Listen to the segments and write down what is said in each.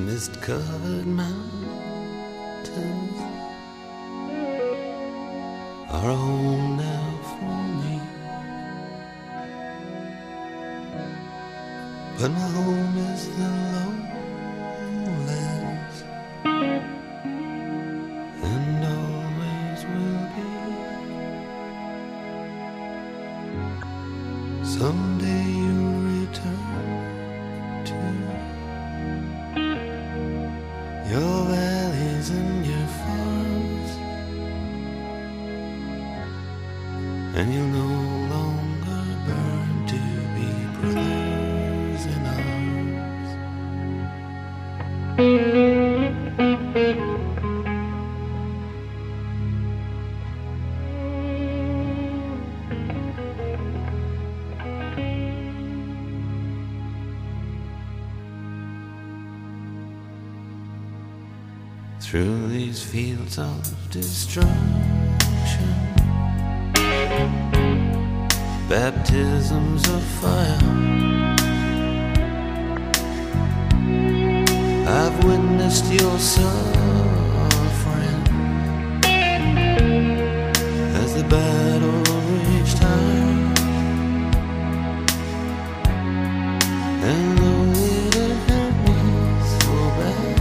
mist-covered mountains are a home now for me. But my home is the lowlands, and always will be. Someday you'll return to your valleys and your farms, and you'll no longer burn to be brothers in arms. Through these fields of destruction, baptisms of fire, I've witnessed your suffering as the battle raged high. And though it hurt me so bad,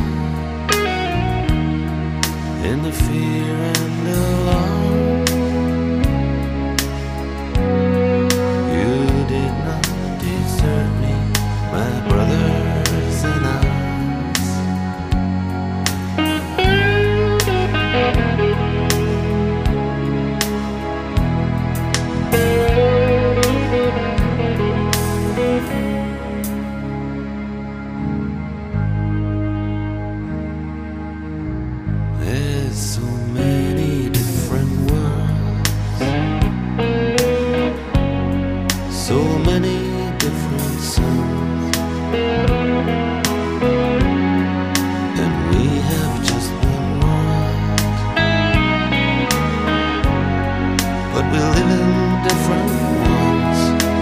in the fear and alarm, you did not desert me, my brothers in arms. There's so many different worlds, so many different suns, and we have just one world, but we live in different ones.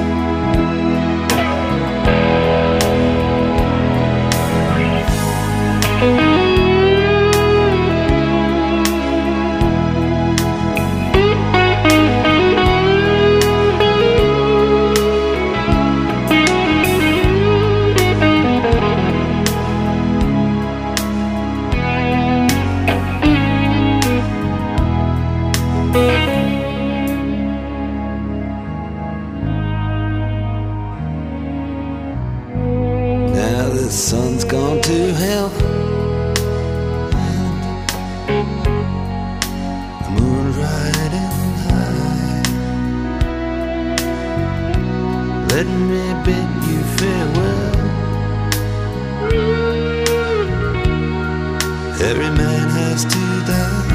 Now the sun's gone to hell, and the moon's riding high. Let me bid you farewell. Every man has to die,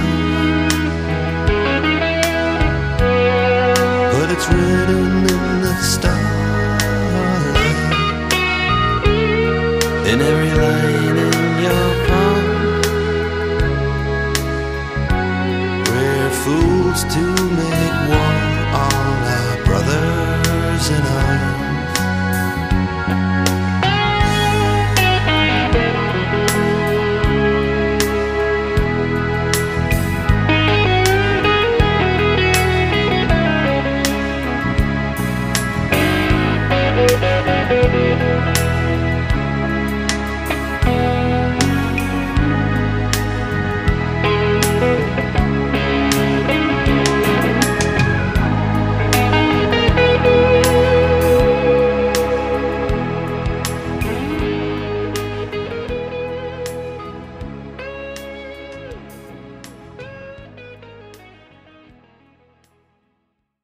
but it's written in the starlight, in every line in your palm, where fools to